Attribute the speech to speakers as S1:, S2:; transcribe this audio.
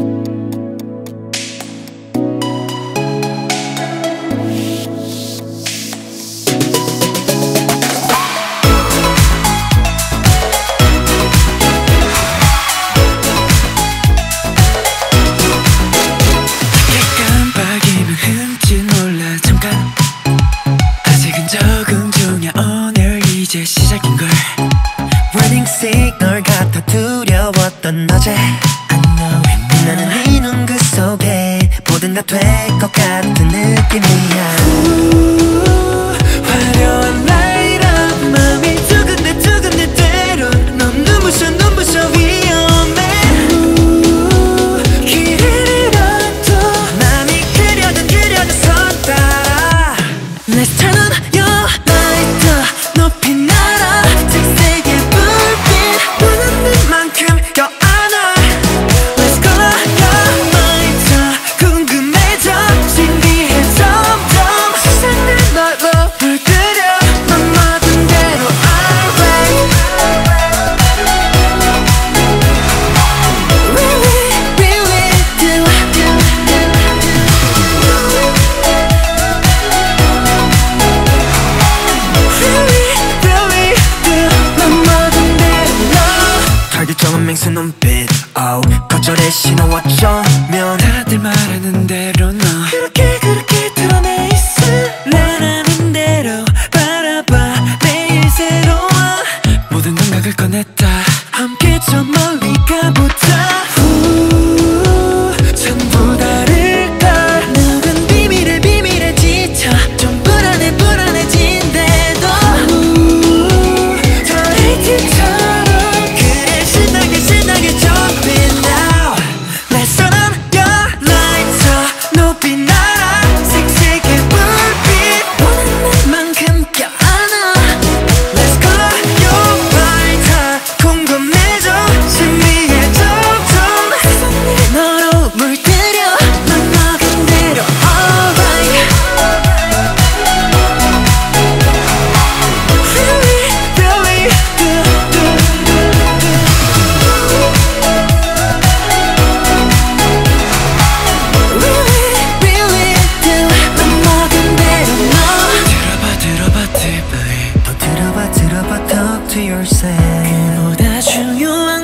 S1: 이제 시작인걸. Warning signal 같아 두려웠던 어제 I know it. 나는 이 눈 그 속에 뭐든 다 될 것 같은 느낌이야. 화려한 light up 맘이 두근대 때론 넌 눈부셔 위험해. 길을 잃어도 맘이 그려든 선 따라 Let's turn on your light up. 높이 날아 색색의 불빛 원하는 만큼 껴안아. Let's go your light up. 궁금해져 신비해 점점 세상을 너로 물들여 넌 모든 대로 alright. Really do target정은 맹수 눈빛 거절의 신호 어쩌면 다들 말하는 대로 너 그렇게 드러내 있으라는 대로 바라봐. 매일 새로워 모든 감각을 꺼냈다. 함께 저 멀리 가보자. 전부 다를걸. 누군 비밀에 지쳐 좀 불안해진대도 더 헤이트처럼 그래 신나게 jump in now. Let's turn on your lights up. 높이 날아 색색의 불빛 원하는 만큼 껴안아. Let's go your light up. 궁금해져 신비해 점점 세상을 너로 물들여 넌 먹은 대로 alright. Really do 넌 먹은 대로 너 들어봐 deeply. 더 들어봐 talk to yourself. 그보다 중요한